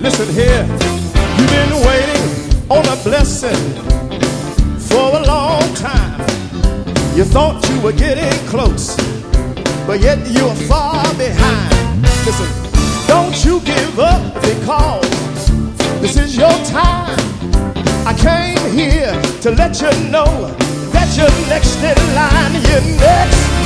Listen here, you've been waiting on a blessing for a long time. You thought you were getting close, but yet you're far behind. Listen, don't you give up, because this is your time. I came here to let you know that you're next in line. You're next.